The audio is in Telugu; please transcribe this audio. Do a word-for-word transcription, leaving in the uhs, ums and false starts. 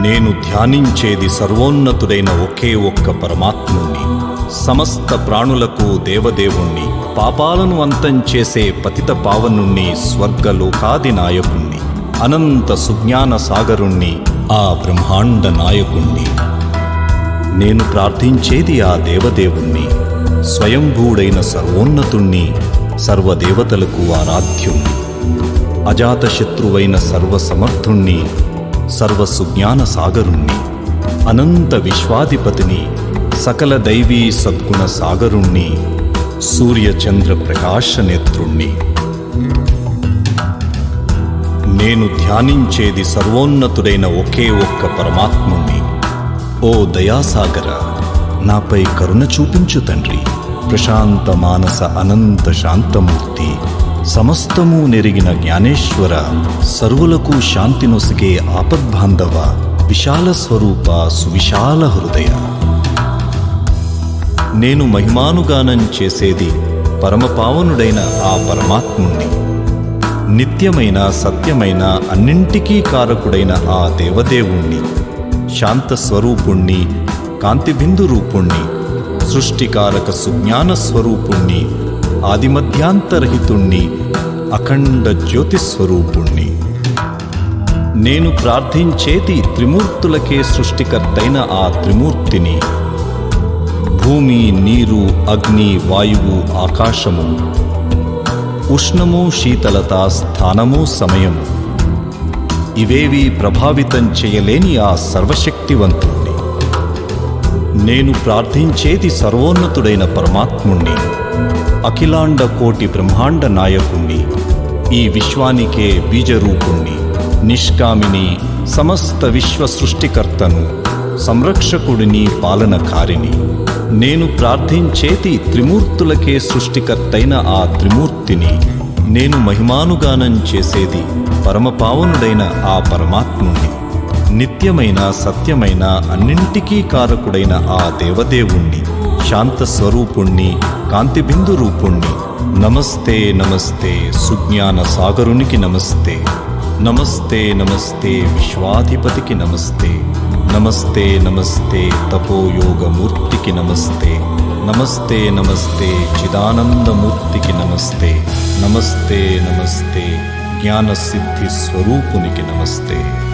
నేను ధ్యానించేది సర్వోన్నతుడైన ఒకే ఒక్క పరమాత్ముణ్ణి, సమస్త ప్రాణులకు దేవదేవుణ్ణి, పాపాలను అంతం చేసే పతిత పావనుణ్ణి, స్వర్గలోకాది నాయకుణ్ణి, అనంత సుజ్ఞాన సాగరుణ్ణి, ఆ బ్రహ్మాండ నాయకుణ్ణి. నేను ప్రార్థించేది ఆ దేవదేవుణ్ణి, స్వయంభూడైన సర్వోన్నతుణ్ణి, సర్వదేవతలకు ఆరాధ్యుణ్ణి, అజాతశత్రువైన సర్వసమర్థుణ్ణి, సర్వసుజ్ఞాన సాగరుణ్ణి, అనంత విశ్వాధిపతిని, సకల దైవీ సద్గుణ సాగరుణ్ణి, సూర్యచంద్ర ప్రకాశ నేత్రుణ్ణి. నేను ధ్యానించేది సర్వోన్నతుడైన ఒకే ఒక్క పరమాత్ముణ్ణి. ఓ దయాసాగర, నాపై కరుణ చూపించు తండ్రి. ప్రశాంత మానస అనంత శాంతమూర్తి, సమస్తము నెరిగిన జ్ఞానేశ్వర, సర్వులకు శాంతి నొసిగే ఆపద్బాంధవ, విశాల స్వరూప, సువిశాల హృదయ. నేను మహిమానుగానం చేసేది పరమపావనుడైన ఆ పరమాత్ముణ్ణి, నిత్యమైన సత్యమైన అన్నింటికీ కారకుడైన ఆ దేవదేవుణ్ణి, శాంతస్వరూపుణ్ణి, కాంతిబిందు రూపుణ్ణి, సృష్టికారక సుజ్ఞాన స్వరూపుణ్ణి, ఆదిమధ్యాంతరహితుణ్ణి, అఖండ జ్యోతిస్వరూపుణ్ణి. నేను ప్రార్థించేది త్రిమూర్తులకే సృష్టికర్తైన ఆ త్రిమూర్తిని, భూమి, నీరు, అగ్ని, వాయువు, ఆకాశము, ఉష్ణము, శీతలత, స్థానము, సమయము, ఇవేవి ప్రభావితం చేయలేని ఆ సర్వశక్తివంతుణ్ణి. నేను ప్రార్థించేది సర్వోన్నతుడైన పరమాత్ముణ్ణి, అఖిలాండ కోటి బ్రహ్మాండ నాయకుణ్ణి, ఈ విశ్వానికే బీజరూపుణ్ణి, నిష్కామిని, సమస్త విశ్వ సృష్టికర్తను, సంరక్షకుడిని, పాలనకారిని. నేను ప్రార్థించేది త్రిమూర్తులకే సృష్టికర్తైన ఆ త్రిమూర్తిని. నేను మహిమానుగానం చేసేది పరమపావనుడైన ఆ పరమాత్ముణ్ణి, నిత్యమైన సత్యమైన అన్నింటికీ కారకుడైన ఆ దేవదేవుణ్ణి, శాంతస్వరూపుణ్ణి, కాంతిబిందు రూపుణ్ణి. నమస్తే నమస్తే సుజ్ఞాన సాగరునికి నమస్తే, నమస్తే నమస్తే విశ్వాధిపతికి నమస్తే, నమస్తే నమస్తే తపోయోగమూర్తికి నమస్తే, నమస్తే నమస్తే చిదానందమూర్తికి నమస్తే, నమస్తే నమస్తే జ్ఞానసిద్ధి స్వరూపునికి నమస్తే.